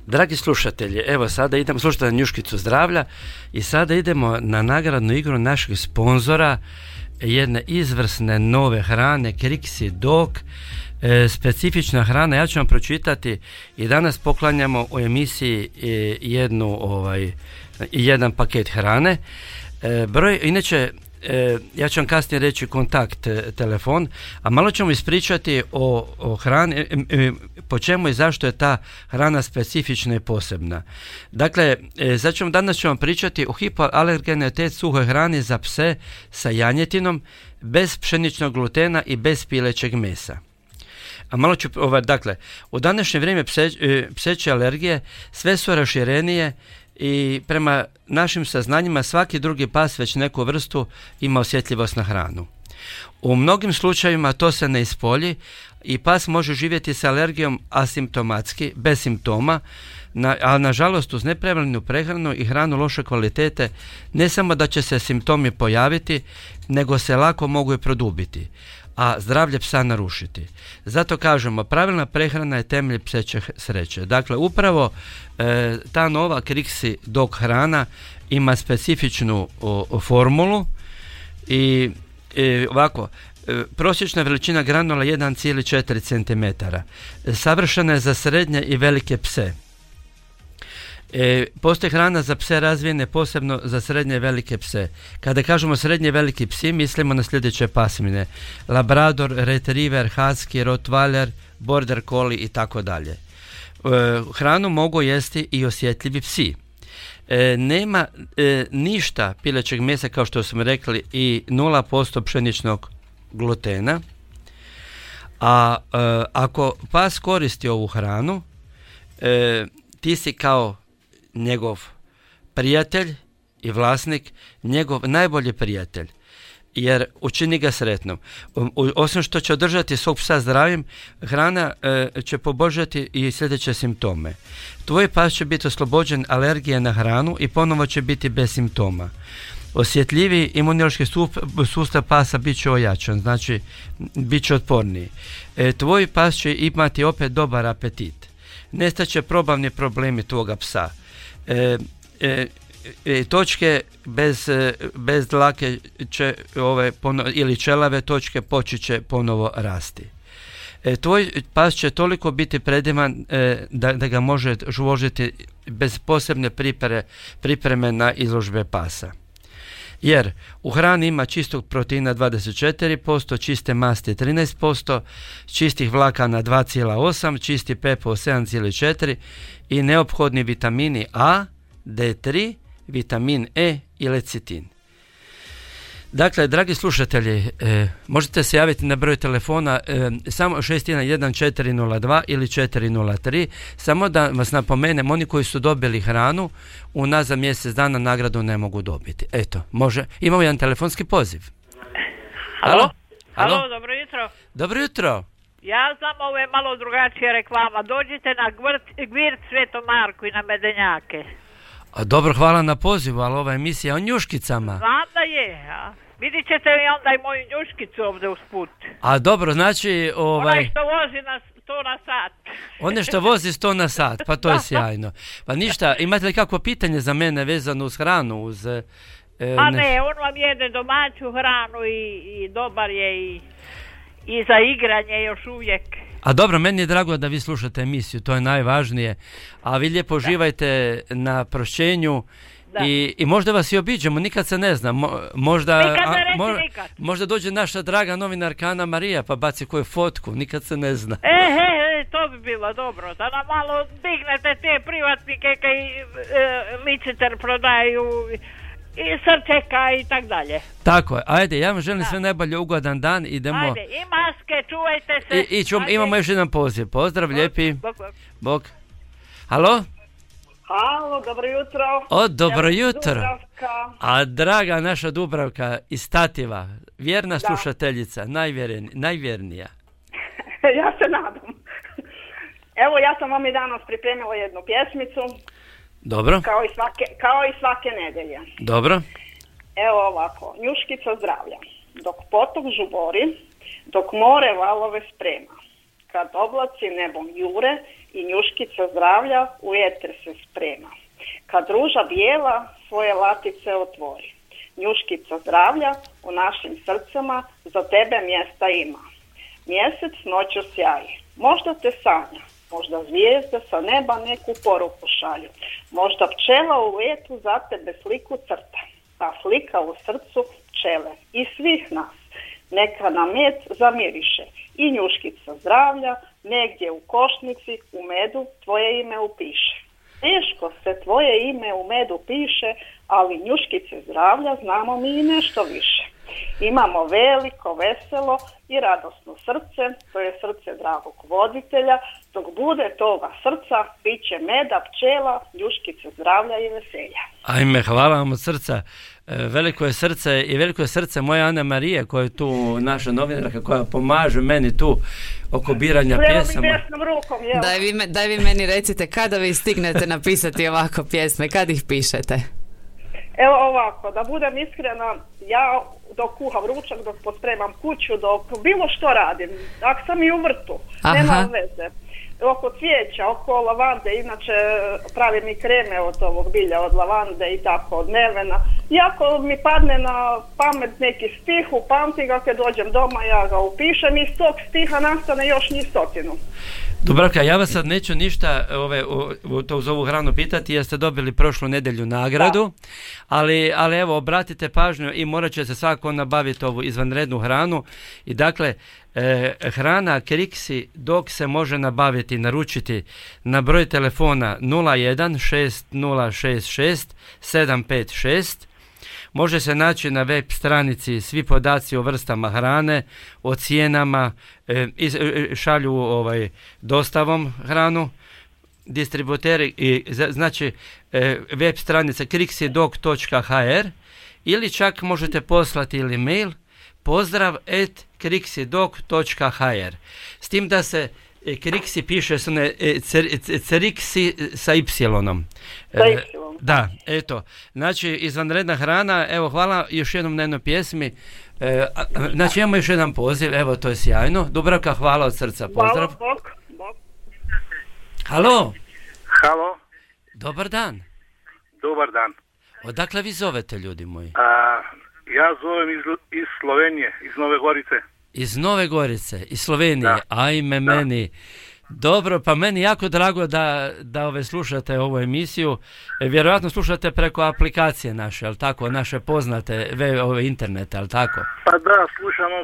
Dragi slušatelji, evo sada idemo slušati na Njuškicu zdravlja i sada idemo na nagradnu igru naših sponzora jedne izvrsne nove hrane, Krixi Dog, specifična hrana. Ja ću vam pročitati i danas poklanjamo u emisiji jedan paket hrane. Inače, ja ću vam kasnije reći kontakt telefon, a malo ćemo ispričati o hrani, po čemu i zašto je ta hrana specifična i posebna. Dakle, danas ću vam pričati o hipoalergenoj te suhoj hrani za pse sa janjetinom, bez pšeničnog glutena i bez pilećeg mesa. A malo ću, dakle, u današnje vrijeme pseće alergije sve su raširenije i prema našim saznanjima svaki drugi pas već neku vrstu ima osjetljivost na hranu. U mnogim slučajevima to se ne ispolji i pas može živjeti sa alergijom asimptomatski, bez simptoma, a nažalost uz nepravilnu prehranu i hranu loše kvalitete ne samo da će se simptomi pojaviti, nego se lako mogu i produbiti, a zdravlje psa narušiti. Zato kažemo, pravilna prehrana je temelj pseće sreće. Dakle, upravo ta nova Krixi Dog hrana ima specifičnu formulu i ovako, prosječna veličina granula 1,4 cm. Savršena je za srednje i velike pse. Postoji hrana za pse razvijene posebno za srednje i velike pse. Kada kažemo srednje i veliki psi, mislimo na sljedeće pasmine: Labrador, Retriever, Husky, Rottweiler, Border Collie i tako dalje. Hranu mogu jesti i osjetljivi psi. Nema ništa pilećeg mesa, kao što smo rekli, i 0% pšeničnog glutena. A ako pas koristi ovu hranu, ti si kao njegov prijatelj i vlasnik, njegov najbolji prijatelj, jer učini ga sretnom. Osim što će održati svog psa zdravim, hrana će poboljšati i sljedeće simptome. Tvoj pas će biti oslobođen alergije na hranu i ponovo će biti bez simptoma. Osjetljiviji imunološki sustav pasa bit će ojačan, znači bit će otporniji. Tvoj pas će imati opet dobar apetit. Nestaće probavni problemi tvoga psa. Točke bez dlake će ili čelave točke počet će ponovo rasti. Tvoj pas će toliko biti predivan da ga može vožiti bez posebne pripreme na izložbe pasa. Jer u hrani ima čistog proteina 24%, čiste masti 13%, čistih vlakana 2,8%, čisti PPO 7,4% i neophodni vitamini A, D3, vitamin E i lecitin. Dakle, dragi slušatelji, možete se javiti na broj telefona samo 611-402 ili 403, samo da vas napomenem, oni koji su dobili hranu unazad mjesec dana nagradu ne mogu dobiti. Eto, može. Imamo jedan telefonski poziv. Halo? Halo, dobro jutro. Dobro jutro. Ja znam, ovo je malo drugačija reklama. Dođite na Gvirt Sveto Marku i na Medenjake. A dobro, hvala na pozivu, ali ova emisija o njuškicama. Znam da je, a vidit ćete mi onda i moju njuškicu ovdje usput. A dobro, znači... Onaj što vozi na 100 na sat. One što vozi 100 na sat, pa to je sjajno. Pa ništa, imate li kakvo pitanje za mene vezano uz hranu? Ne, on vam jede domaću hranu i dobar je i za igranje još uvijek. A dobro, meni je drago da vi slušate emisiju, to je najvažnije. A vi lijepo uživajte na prošćenju i možda vas i obiđemo, nikad se ne zna. Možda dođe naša draga novinarka Ana Marija pa baci koju fotku, nikad se ne zna. To bi bilo dobro, da nam malo dignete te privatnike koji liciter prodaju i srčeka i tak dalje. Tako je, ajde, ja vam želim sve najbolje, ugodan dan, idemo. Ajde, i maske, čuvajte se. Imamo još jedan poziv, pozdrav, lijepi. Bog. Halo? Halo, dobro jutro. Dobro jutro. Dubravka. A draga naša Dubravka iz Tativa, vjerna slušateljica, najvjernija. Ja se nadam. Evo, ja sam vam i danas pripremila jednu pjesmicu. Dobro. Kao i svake nedelje. Dobro. Evo ovako, Njuškica zdravlja. Dok potok žubori, dok more valove sprema, kad oblaci nebom jure i njuškica zdravlja u eter se sprema. Kad ruža bijela svoje latice otvori, njuškica zdravlja u našim srcima za tebe mjesta ima. Mjesec noću sjaji, možda te sanja, možda zvijezde sa neba neku poruku šalju, možda pčela u letu za tebe sliku crta, a slika u srcu pčele i svih nas. Neka nam med zamiriše i njuškica zdravlja negdje u košnici u medu tvoje ime upiše. Teško se tvoje ime u medu piše, ali njuškice zdravlja znamo mi i nešto više. Imamo veliko, veselo i radosno srce, to je srce dragog voditelja. Dok bude toga srca, bit će meda, pčela, njuškice zdravlja i veselja. Ajme, hvala vam od srca. Veliko je srce moje Ane Marije, koja je tu naša novinarka, koja pomaže meni tu oko biranja pjesama. Rukom, daj vi meni recite, kada vi stignete napisati ovako pjesme, kad ih pišete? Evo ovako, da budem iskrena, ja dok kuham ručak, dok pospremam kuću, dok bilo što radim, ako sam i u vrtu, nema veze. Oko cvijeća, oko lavande, inače pravim i kreme od ovog bilja, od lavande i tako, od nevena. Iako mi padne na pamet neki stih, upamtim ga, kad dođem doma, ja ga upišem i iz tog stiha nastane još njih 100. Dubravka, ja vas sad neću ništa to uz ovu hranu pitati, jer ste dobili prošlu nedjelju nagradu, ali evo, obratite pažnju i morat će se svako nabaviti ovu izvanrednu hranu. I dakle, hrana Kriksi dok se može nabaviti, naručiti na broj telefona 016066 može se naći na web stranici svi podaci o vrstama hrane, o cijenama, šalju dostavom hranu distributeri, znači web stranica kriksidog.hr ili čak možete poslati ili mail pozdrav@kriksidog.hr, s tim da se Kriksi piše Criksi sa Y-om. Da, eto. Znači, izvanredna hrana. Evo, hvala još jednom na jednoj pjesmi. Znači, imamo još jedan poziv. Evo, to je sjajno. Dubravka, hvala od srca. Pozdrav. Hvala, Halo. Halo. Dobar dan. Dobar dan. Odakle vi zovete, ljudi moji? Ja zovem iz Slovenije, iz Nove Gorice. Iz Nove Gorice, iz Slovenije. Ajme, meni. Dobro, pa meni jako drago da slušate ovu emisiju. Vjerojatno slušate preko aplikacije naše, ali tako, naše poznate ove internete, ali tako? Pa da, slušamo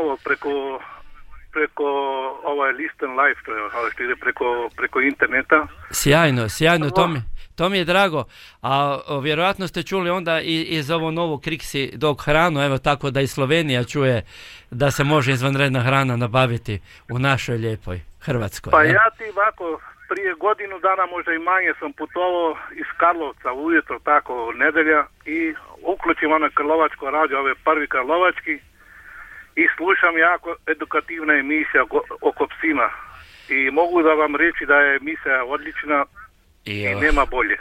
preko ovaj Listen Live, što ide preko interneta. Sjajno, to mi je drago. A vjerojatno ste čuli onda i za ovo novu Kriksi Dog hranu, evo tako da i Slovenija čuje da se može izvanredna hrana nabaviti u našoj lijepoj Hrvatskoj. Pa ja ti ovako, prije godinu dana, možda i manje, sam putovao iz Karlovca ujutro, tako nedelja, i uključim ono Karlovačko radio, ove prvi Karlovački, i slušam jako edukativna emisija oko psima. I mogu da vam reći da je emisija odlična i nema bolje.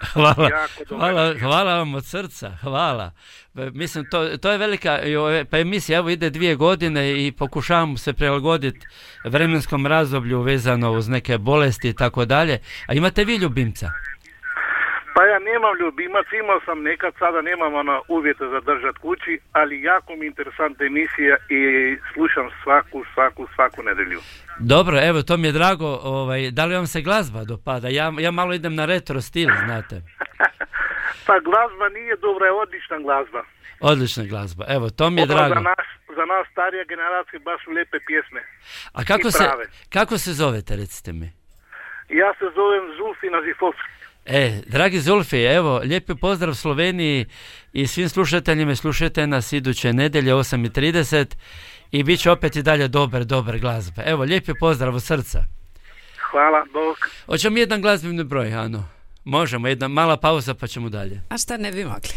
Hvala vam od srca, hvala. Mislim, to je velika pa emisija, evo ide 2 godine i pokušavam se prilagoditi vremenskom razdoblju vezano uz neke bolesti i tako dalje. A imate vi ljubimca? Pa ja nemam ljubimac, imao sam nekad, sada nemam uvjete za držati kući, ali jako mi interesantna emisija i slušam svaku nedelju. Dobro, evo, to mi je drago. Da li vam se glazba dopada? Ja malo idem na retro stil, znate. Pa glazba nije dobra, je odlična glazba. Odlična glazba, evo, to mi je drago. Za nas starija generacija baš su lijepe pjesme. A kako se zovete, recite mi? Ja se zovem Zulfi Nazifovski. Dragi Zulfi, evo, lijepi pozdrav Sloveniji i svim slušateljima. Slušajte nas iduće nedjelje 8:30 i bit će opet i dalje dobar glazba. Evo, lijepi pozdrav od srca. Hvala, Bog. Hoćemo jedan glazbeni broj, Ano? Možemo, jedna mala pauza pa ćemo dalje. A šta ne bi mogli?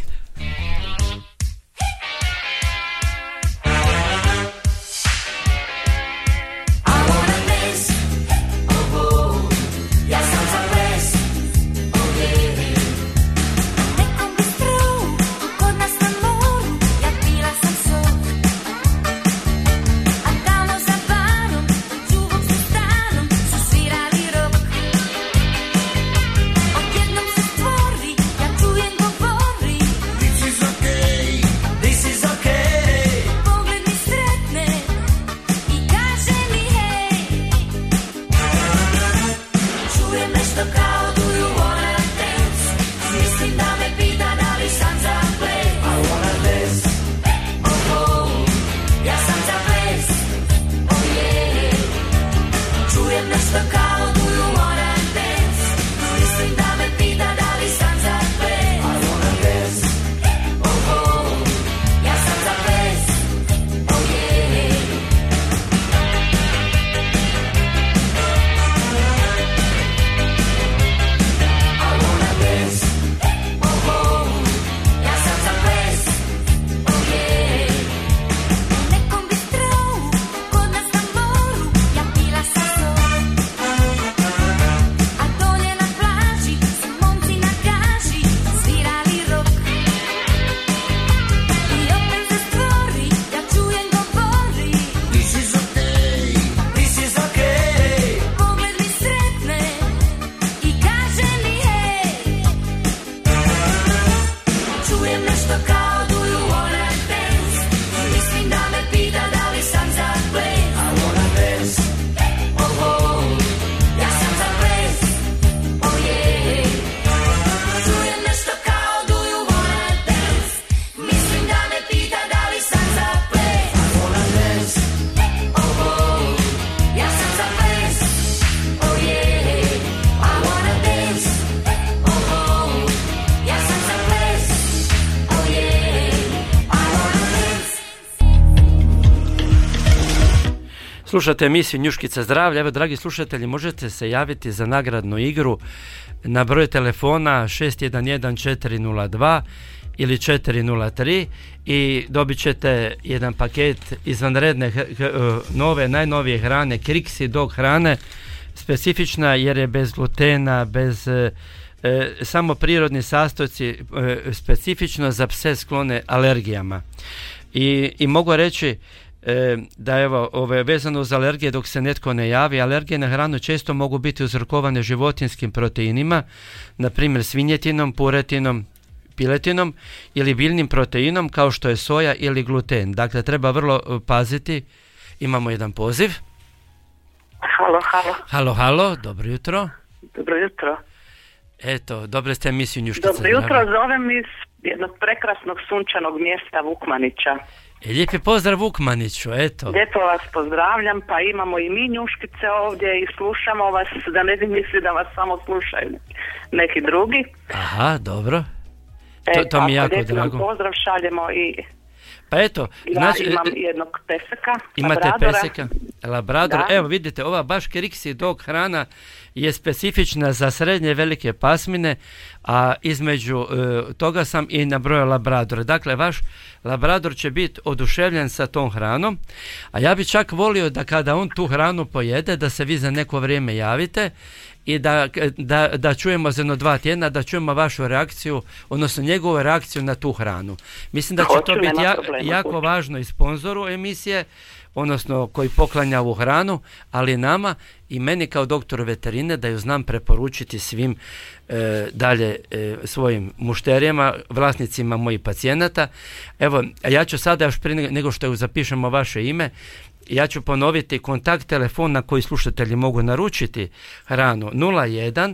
Tamo za barom, čuvok su starom, su svirali rok. Slušate emisiju Njuškica zdravlja. Evo, dragi slušatelji, možete se javiti za nagradnu igru na broj telefona 611-402 ili 403 i dobit ćete jedan paket izvanredne nove, najnovije hrane, Krixi Dog hrane, specifična jer je bez glutena, bez samo prirodni sastojci, specifično za pse sklone alergijama. I mogu reći da evo, vezano uz alergije, dok se netko ne javi, alergije na hranu često mogu biti uzrokovane životinjskim proteinima, na primjer svinjetinom, puretinom, piletinom ili biljnim proteinom kao što je soja ili gluten. Dakle, treba vrlo paziti. Imamo jedan poziv. Halo, dobro jutro. Dobro jutro. Eto, dobro ste emisiju Njuškica zdravlja. Dobro jutro, zovem iz jednog prekrasnog sunčanog mjesta Vukmanića. Lijepi pozdrav Vukmaniću, eto. Lijepo vas pozdravljam, pa imamo i mi Njuškice ovdje i slušamo vas, da ne misli da vas samo slušaju neki drugi. Aha, dobro. To mi je jako drago. Pozdrav šaljemo i... Pa eto, znači, imam jednog peseka, imate labradora. Peseka, labrador. Evo vidite, ova baš Krixi Dog hrana je specifična za srednje velike pasmine, a između toga sam i nabrojao labradora. Dakle, vaš labrador će biti oduševljen sa tom hranom, a ja bi čak volio da kada on tu hranu pojede, da se vi za neko vrijeme javite i da čujemo za 2 tjedna, da čujemo vašu reakciju, odnosno njegovu reakciju na tu hranu. Mislim da će to biti jako važno i sponzoru emisije, odnosno koji poklanja ovu hranu, ali nama i meni kao doktoru veterine da ju znam preporučiti svim dalje svojim mušterijama, vlasnicima mojih pacijenata. Evo, ja ću sada još prije nego što zapišemo vaše ime, ja ću ponoviti kontakt telefon na koji slušatelji mogu naručiti hranu 01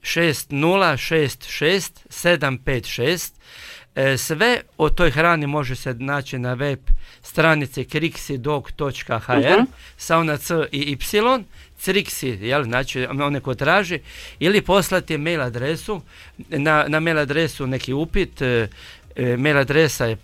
6066 756. Sve o toj hrani može se naći na web stranici krixidog.hr sa ona c i y, Crixi, znači onaj ko traži, ili poslati mail adresu, na mail adresu neki upit, mail adresa je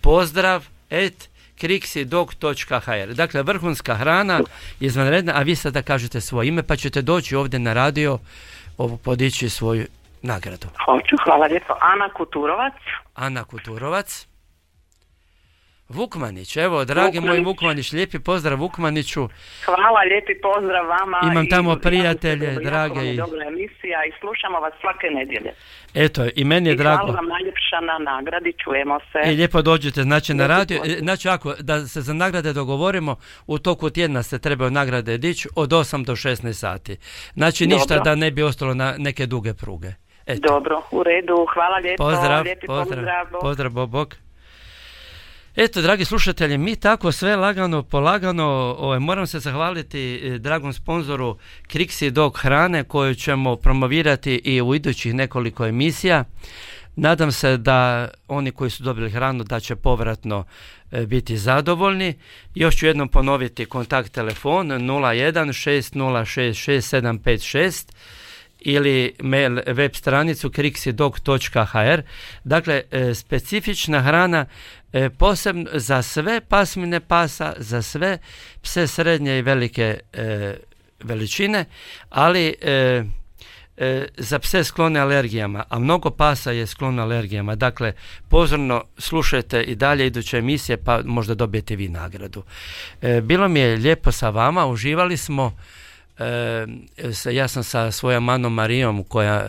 pozdrav@krixidog.hr. Dakle, vrhunska hrana, izvanredna, a vi sada kažete svoje ime pa ćete doći ovdje na radio podići svoju nagradu. Hoću, hvala lijepo. Ana Kuturovac. Vukmanić, evo, dragi moj Vukmanić, lijepi pozdrav Vukmaniću. Hvala, lijepi pozdrav vama. Imam tamo prijatelje, drage. Dobra emisija i slušamo vas svake nedjelje. Eto, i meni je drago. Hvala vam najljepša na nagradi, čujemo se. I lijepo dođete, znači na radio, znači ako da se za nagrade dogovorimo, u toku tjedna se trebaju nagrade dići od 8 do 16 sati. Znači ništa da ne bi ostalo na neke duge pruge. Eto. Dobro, u redu, hvala lijepo. Pozdrav, bok. Eto, dragi slušatelji, mi tako sve lagano, polagano, moram se zahvaliti dragom sponzoru Krixi Dog hrane koju ćemo promovirati i u idućih nekoliko emisija. Nadam se da oni koji su dobili hranu da će povratno biti zadovoljni. Još ću jednom ponoviti kontakt telefon 01 6066 756 ili mail web stranicu krixidog.hr. Dakle, specifična hrana posebno za sve pasmine pasa, za sve pse srednje i velike veličine, ali za pse sklone alergijama, a mnogo pasa je sklono alergijama. Dakle, pozorno slušajte i dalje iduće emisije, pa možda dobijete vi nagradu. Bilo mi je lijepo sa vama, uživali smo. Ja sam sa svojom Manom Marijom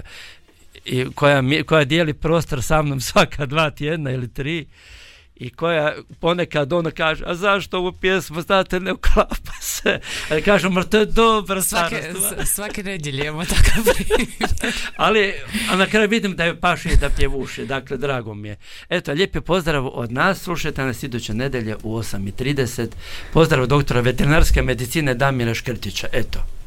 koja dijeli prostor sa mnom svaka 2 tjedna ili 3 i koja ponekad ona kaže, a zašto ovu pjesmu znate ne uklapa se, ali kažem, to je dobro svake nedjelje imamo takav primjer. A na kraju vidim da je paši i da pjevuši, dakle drago mi je. Eto, lijepi pozdrav od nas, slušajte nas iduće nedjelje u 8:30. Pozdrav doktora veterinarske medicine Damira Škrtića, eto.